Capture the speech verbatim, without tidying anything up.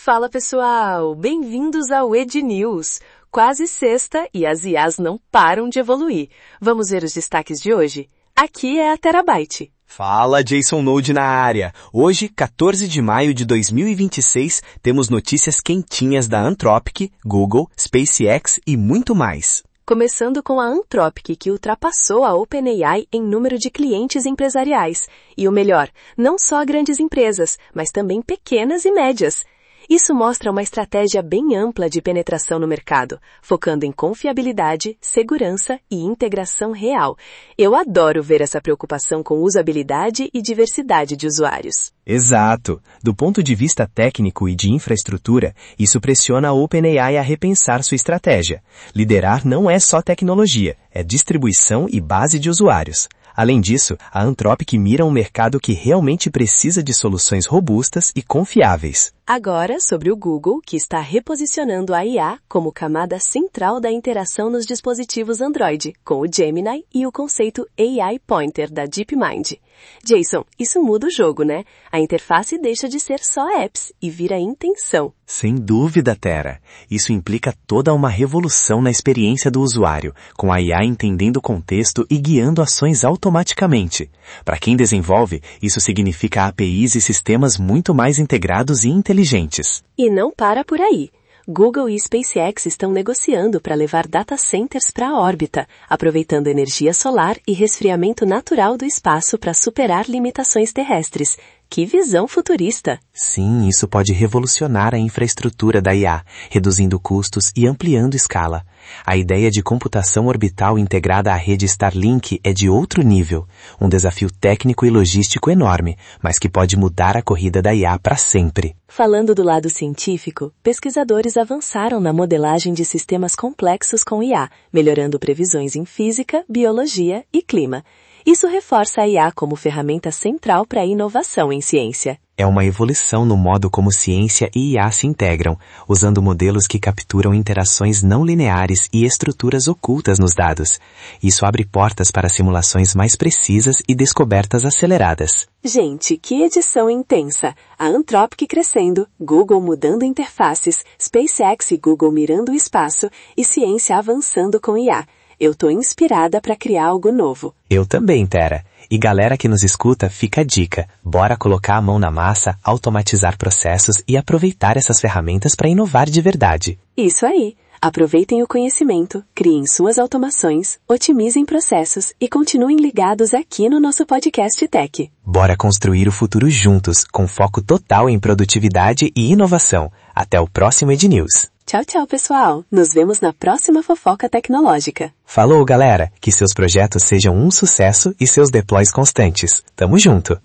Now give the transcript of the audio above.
Fala pessoal, bem-vindos ao EdNews. Quase sexta e as I As não param de evoluir. Vamos ver os destaques de hoje? Aqui é a Terabyte. Fala, Jason Node na área. Hoje, quatorze de maio de dois mil e vinte e seis, temos notícias quentinhas da Anthropic, Google, SpaceX e muito mais. Começando com a Anthropic, que ultrapassou a OpenAI em número de clientes empresariais. E o melhor, não só grandes empresas, mas também pequenas e médias. Isso mostra uma estratégia bem ampla de penetração no mercado, focando em confiabilidade, segurança e integração real. Eu adoro ver essa preocupação com usabilidade e diversidade de usuários. Exato. Do ponto de vista técnico e de infraestrutura, isso pressiona a OpenAI a repensar sua estratégia. Liderar não é só tecnologia, é distribuição e base de usuários. Além disso, a Anthropic mira um mercado que realmente precisa de soluções robustas e confiáveis. Agora, sobre o Google, que está reposicionando a I A como camada central da interação nos dispositivos Android, com o Gemini e o conceito A I Pointer da DeepMind. Jason, isso muda o jogo, né? A interface deixa de ser só apps e vira intenção. Sem dúvida, Tera. Isso implica toda uma revolução na experiência do usuário, com a I A entendendo o contexto e guiando ações automaticamente. Para quem desenvolve, isso significa A P Is e sistemas muito mais integrados e inteligentes. E não para por aí. Google e SpaceX estão negociando para levar data centers para a órbita, aproveitando energia solar e resfriamento natural do espaço para superar limitações terrestres. Que visão futurista! Sim, isso pode revolucionar a infraestrutura da I A, reduzindo custos e ampliando escala. A ideia de computação orbital integrada à rede Starlink é de outro nível, um desafio técnico e logístico enorme, mas que pode mudar a corrida da I A para sempre. Falando do lado científico, pesquisadores avançaram na modelagem de sistemas complexos com I A, melhorando previsões em física, biologia e clima. Isso reforça a I A como ferramenta central para a inovação em ciência. É uma evolução no modo como ciência e I A se integram, usando modelos que capturam interações não lineares e estruturas ocultas nos dados. Isso abre portas para simulações mais precisas e descobertas aceleradas. Gente, que edição intensa! A Anthropic crescendo, Google mudando interfaces, SpaceX e Google mirando o espaço e ciência avançando com I A. Eu tô inspirada para criar algo novo. Eu também, Tera. E galera que nos escuta, fica a dica. Bora colocar a mão na massa, automatizar processos e aproveitar essas ferramentas para inovar de verdade. Isso aí. Aproveitem o conhecimento, criem suas automações, otimizem processos e continuem ligados aqui no nosso podcast Tech. Bora construir o futuro juntos, com foco total em produtividade e inovação. Até o próximo EdNews. Tchau, tchau, pessoal. Nos vemos na próxima fofoca tecnológica. Falou, galera. Que seus projetos sejam um sucesso e seus deploys constantes. Tamo junto.